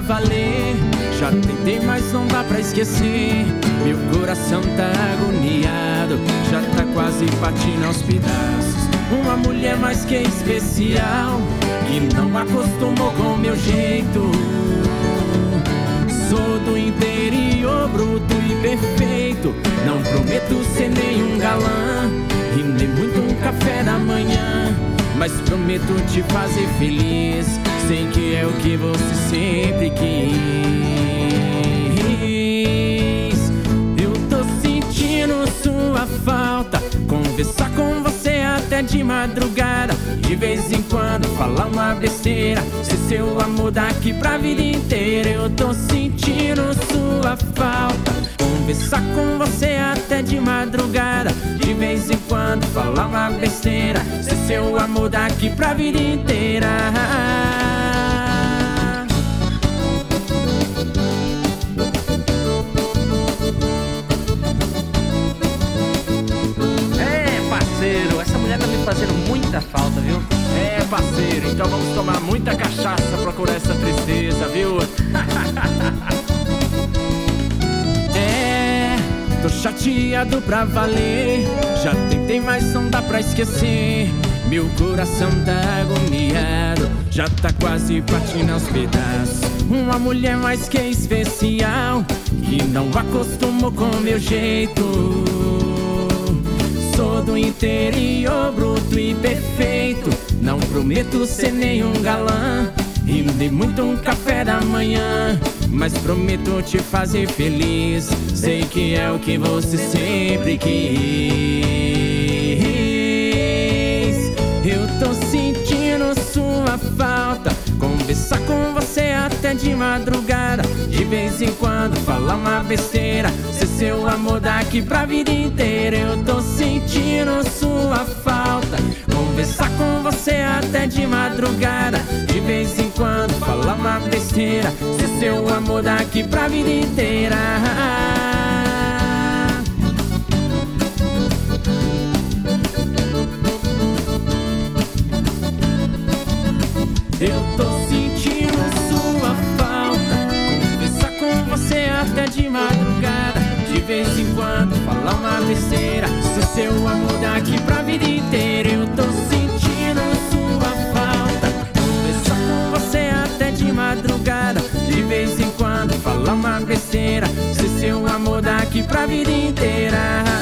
valer. Já tentei, mas não dá pra esquecer. Meu coração tá agoniado, já tá quase partindo aos pedaços. Uma mulher mais que especial, que não acostumou com meu jeito. Sou do interior, bruto e perfeito. Não prometo ser nenhum galã e nem muito um café da manhã, mas prometo te fazer feliz. Sei que é o que você sempre quis. Eu tô sentindo sua falta, conversar com você até de madrugada. De vez em quando falar uma besteira, ser seu amor daqui pra vida inteira. Eu tô sentindo sua falta, conversar com você até de madrugada. De vez em quando falar uma besteira, ser seu amor daqui pra vida inteira. Essa mulher tá me fazendo muita falta, viu? É, parceiro, então vamos tomar muita cachaça pra curar essa tristeza, viu? É, tô chateado pra valer. Já tentei, mas não dá pra esquecer. Meu coração tá agoniado, já tá quase partindo aos pedaços. Uma mulher mais que especial, que não acostumou com meu jeito. Sou do interior, bruto e perfeito. Não prometo ser nenhum galã e nem muito um café da manhã, mas prometo te fazer feliz. Sei que é o que você sempre quis. Eu tô sentindo sua falta, conversar com você até de madrugada. De vez em quando falar uma besteira, ser seu amor daqui pra vida inteira. Eu tô sentindo sua falta, conversar com você até de madrugada. De vez em quando falar uma besteira, ser seu amor daqui pra vida inteira. Eu tô sentindo sua falta, conversar com você até de madrugada. De vez em quando falar uma besteira, ser seu amor daqui pra vida inteira. Eu tô sentindo sua falta, conversar com você até de madrugada. De vez em quando falar uma besteira, ser seu amor daqui pra vida inteira.